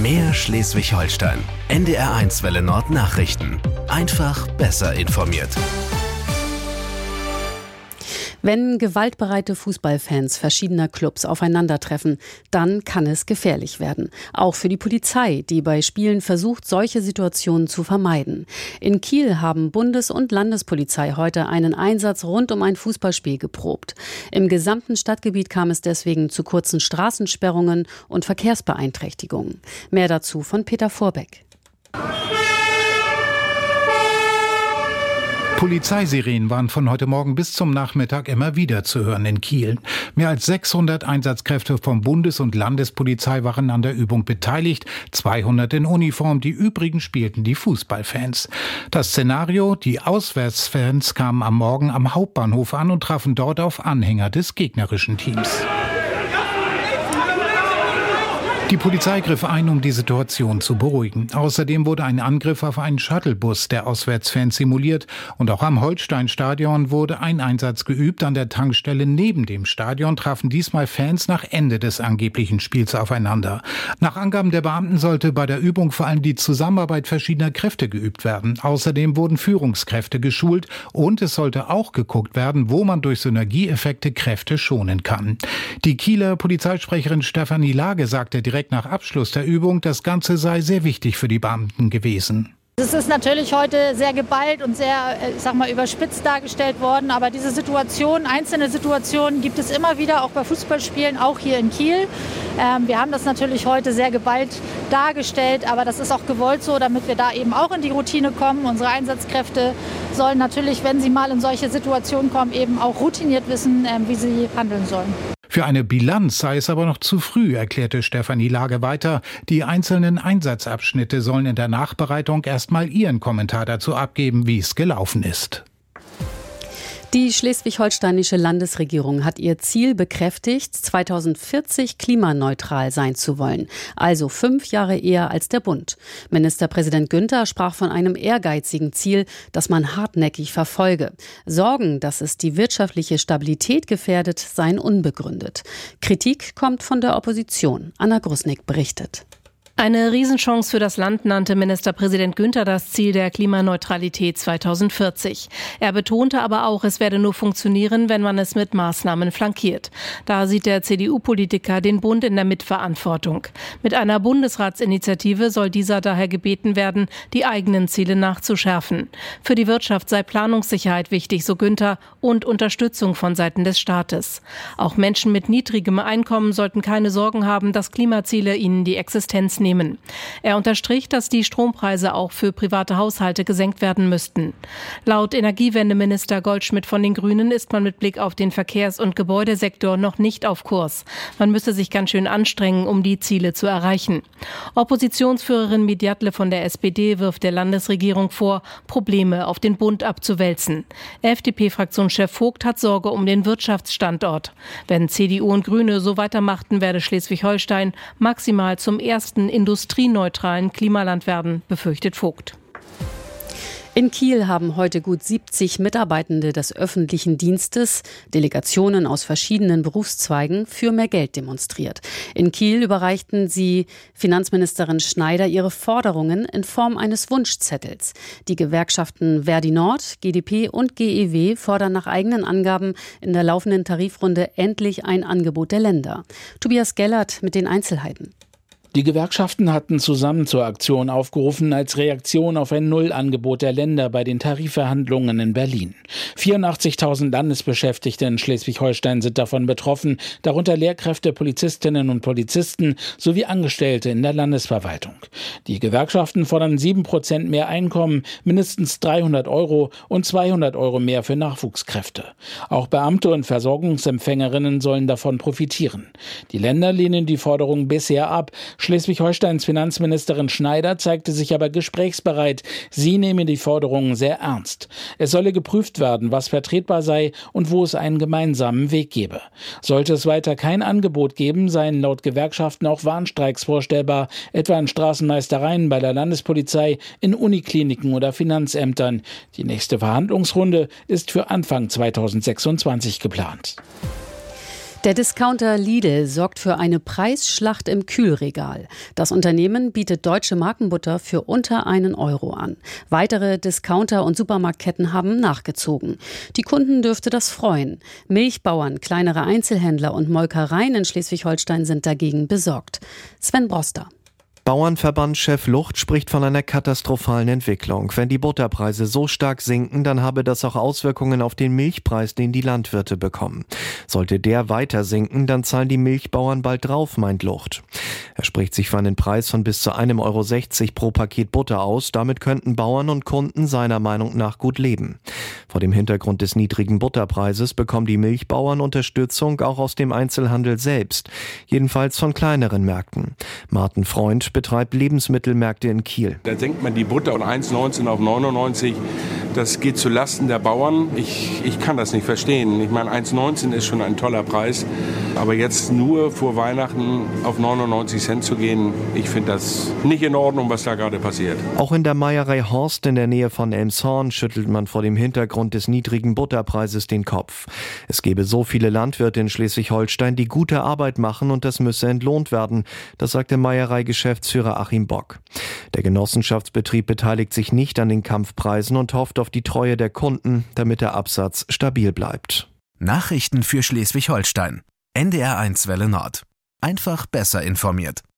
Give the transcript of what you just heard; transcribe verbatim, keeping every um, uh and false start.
Mehr Schleswig-Holstein. N D R eins Welle Nord Nachrichten. Einfach besser informiert. Wenn gewaltbereite Fußballfans verschiedener Clubs aufeinandertreffen, dann kann es gefährlich werden. Auch für die Polizei, die bei Spielen versucht, solche Situationen zu vermeiden. In Kiel haben Bundes- und Landespolizei heute einen Einsatz rund um ein Fußballspiel geprobt. Im gesamten Stadtgebiet kam es deswegen zu kurzen Straßensperrungen und Verkehrsbeeinträchtigungen. Mehr dazu von Peter Vorbeck. Polizeisirenen waren von heute Morgen bis zum Nachmittag immer wieder zu hören in Kiel. Mehr als sechshundert Einsatzkräfte vom Bundes- und Landespolizei waren an der Übung beteiligt, zweihundert in Uniform, die übrigen spielten die Fußballfans. Das Szenario: die Auswärtsfans kamen am Morgen am Hauptbahnhof an und trafen dort auf Anhänger des gegnerischen Teams. Die Polizei griff ein, um die Situation zu beruhigen. Außerdem wurde ein Angriff auf einen Shuttlebus der Auswärtsfans simuliert. Und auch am Holstein-Stadion wurde ein Einsatz geübt. An der Tankstelle neben dem Stadion trafen diesmal Fans nach Ende des angeblichen Spiels aufeinander. Nach Angaben der Beamten sollte bei der Übung vor allem die Zusammenarbeit verschiedener Kräfte geübt werden. Außerdem wurden Führungskräfte geschult und es sollte auch geguckt werden, wo man durch Synergieeffekte Kräfte schonen kann. Die Kieler Polizeisprecherin Stefanie Lage sagte direkt nach Abschluss der Übung, das Ganze sei sehr wichtig für die Beamten gewesen. Es ist natürlich heute sehr geballt und sehr, ich sag mal, überspitzt dargestellt worden. Aber diese Situation, einzelne Situationen gibt es immer wieder, auch bei Fußballspielen, auch hier in Kiel. Ähm, wir haben das natürlich heute sehr geballt dargestellt, aber das ist auch gewollt so, damit wir da eben auch in die Routine kommen. Unsere Einsatzkräfte sollen natürlich, wenn sie mal in solche Situationen kommen, eben auch routiniert wissen, ähm, wie sie handeln sollen. Für eine Bilanz sei es aber noch zu früh, erklärte Stefanie Lage weiter. Die einzelnen Einsatzabschnitte sollen in der Nachbereitung erstmal ihren Kommentar dazu abgeben, wie es gelaufen ist. Die schleswig-holsteinische Landesregierung hat ihr Ziel bekräftigt, zweitausendvierzig klimaneutral sein zu wollen, also fünf Jahre eher als der Bund. Ministerpräsident Günther sprach von einem ehrgeizigen Ziel, das man hartnäckig verfolge. Sorgen, dass es die wirtschaftliche Stabilität gefährdet, seien unbegründet. Kritik kommt von der Opposition. Anna Grusnick berichtet. Eine Riesenchance für das Land nannte Ministerpräsident Günther das Ziel der Klimaneutralität zweitausendvierzig. Er betonte aber auch, es werde nur funktionieren, wenn man es mit Maßnahmen flankiert. Da sieht der C D U-Politiker den Bund in der Mitverantwortung. Mit einer Bundesratsinitiative soll dieser daher gebeten werden, die eigenen Ziele nachzuschärfen. Für die Wirtschaft sei Planungssicherheit wichtig, so Günther, und Unterstützung von Seiten des Staates. Auch Menschen mit niedrigem Einkommen sollten keine Sorgen haben, dass Klimaziele ihnen die Existenz nehmen. Er unterstrich, dass die Strompreise auch für private Haushalte gesenkt werden müssten. Laut Energiewendeminister Goldschmidt von den Grünen ist man mit Blick auf den Verkehrs- und Gebäudesektor noch nicht auf Kurs. Man müsse sich ganz schön anstrengen, um die Ziele zu erreichen. Oppositionsführerin Midjatle von der S P D wirft der Landesregierung vor, Probleme auf den Bund abzuwälzen. F D P-Fraktionschef Vogt hat Sorge um den Wirtschaftsstandort. Wenn C D U und Grüne so weitermachten, werde Schleswig-Holstein maximal zum ersten industrieneutralen Klimaland werden, befürchtet Vogt. In Kiel haben heute gut siebzig Mitarbeitende des öffentlichen Dienstes, Delegationen aus verschiedenen Berufszweigen, für mehr Geld demonstriert. In Kiel überreichten sie Finanzministerin Schneider ihre Forderungen in Form eines Wunschzettels. Die Gewerkschaften Verdi Nord, G D P und G E W fordern nach eigenen Angaben in der laufenden Tarifrunde endlich ein Angebot der Länder. Tobias Gellert mit den Einzelheiten. Die Gewerkschaften hatten zusammen zur Aktion aufgerufen als Reaktion auf ein Nullangebot der Länder bei den Tarifverhandlungen in Berlin. vierundachtzigtausend Landesbeschäftigte in Schleswig-Holstein sind davon betroffen, darunter Lehrkräfte, Polizistinnen und Polizisten sowie Angestellte in der Landesverwaltung. Die Gewerkschaften fordern sieben Prozent mehr Einkommen, mindestens dreihundert Euro und zweihundert Euro mehr für Nachwuchskräfte. Auch Beamte und Versorgungsempfängerinnen sollen davon profitieren. Die Länder lehnen die Forderung bisher ab. Schleswig-Holsteins Finanzministerin Schneider zeigte sich aber gesprächsbereit. Sie nehme die Forderungen sehr ernst. Es solle geprüft werden, was vertretbar sei und wo es einen gemeinsamen Weg gebe. Sollte es weiter kein Angebot geben, seien laut Gewerkschaften auch Warnstreiks vorstellbar, etwa in Straßenmeistereien, bei der Landespolizei, in Unikliniken oder Finanzämtern. Die nächste Verhandlungsrunde ist für Anfang zweitausendsechsundzwanzig geplant. Der Discounter Lidl sorgt für eine Preisschlacht im Kühlregal. Das Unternehmen bietet deutsche Markenbutter für unter einen Euro an. Weitere Discounter und Supermarktketten haben nachgezogen. Die Kunden dürfte das freuen. Milchbauern, kleinere Einzelhändler und Molkereien in Schleswig-Holstein sind dagegen besorgt. Sven Broster. Bauernverbandschef Lucht spricht von einer katastrophalen Entwicklung. Wenn die Butterpreise so stark sinken, dann habe das auch Auswirkungen auf den Milchpreis, den die Landwirte bekommen. Sollte der weiter sinken, dann zahlen die Milchbauern bald drauf, meint Lucht. Er spricht sich für einen Preis von bis zu einem Euro sechzig pro Paket Butter aus. Damit könnten Bauern und Kunden seiner Meinung nach gut leben. Vor dem Hintergrund des niedrigen Butterpreises bekommen die Milchbauern Unterstützung auch aus dem Einzelhandel selbst. Jedenfalls von kleineren Märkten. Martin Freund betreibt Lebensmittelmärkte in Kiel. Da senkt man die Butter von eins neunzehn auf neunundneunzig. Das geht zu Lasten der Bauern. Ich, ich kann das nicht verstehen. Ich meine, eins neunzehn ist schon ein toller Preis. Aber jetzt nur vor Weihnachten auf neunundneunzig Cent zu gehen, ich finde das nicht in Ordnung, was da gerade passiert. Auch in der Meierei Horst in der Nähe von Elmshorn schüttelt man vor dem Hintergrund des niedrigen Butterpreises den Kopf. Es gebe so viele Landwirte in Schleswig-Holstein, die gute Arbeit machen, und das müsse entlohnt werden. Das sagte Meierei-Geschäftsführer Achim Bock. Der Genossenschaftsbetrieb beteiligt sich nicht an den Kampfpreisen und hofft auf die Treue der Kunden, damit der Absatz stabil bleibt. Nachrichten für Schleswig-Holstein. N D R eins Welle Nord. Einfach besser informiert.